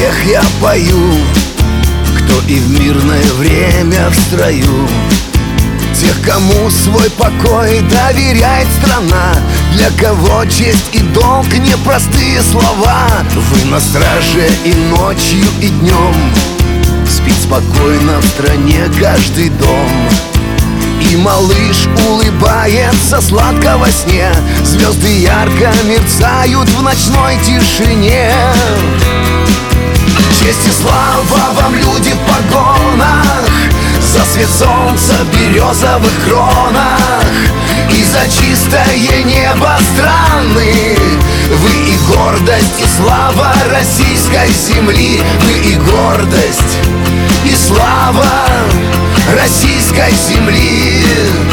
тех я пою, кто и в мирное время в строю. Тех, кому свой покой доверяет страна, для кого честь и долг непростые слова. Вы на страже и ночью, и днем, спит спокойно в стране каждый дом. И малыш улыбается сладко во сне, звезды ярко мерцают в ночной тишине. Честь и слава вам, люди в погонах, за свет солнца в березовых кронах и за чистое небо страны. Вы и гордость, и слава российской земли. Вы и гордость, и слава российской земли.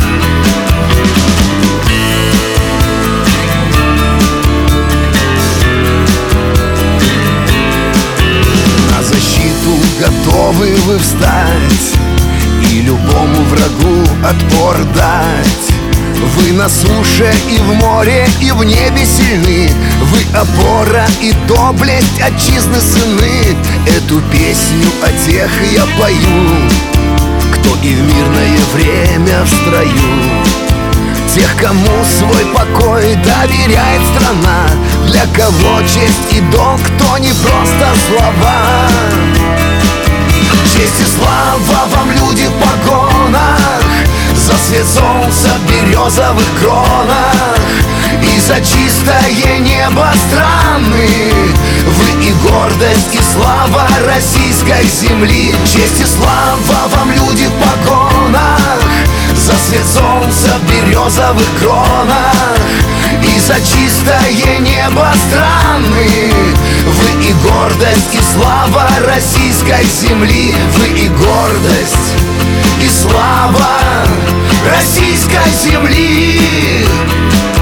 На защиту готовы вы встать и любому врагу отпор дать. Вы на суше и в море, и в небе сильны. Вы опора и доблесть отчизны сыны. Эту песню о тех я пою, кто и в мирное время в строю. Тех, кому свой покой доверяет страна, для кого честь и долг, то не просто слова. Честь и слава вам, люди в погонах, за свет солнца в березовых кронах и за чистое небо страны. Вы и гордость, и слава российской земли. Честь и слава вам, люди в погонах, за свет солнца в березовых кронах и за чистое небо страны. Вы и гордость, и слава российской земли. Вы и гордость, и слава российской земли.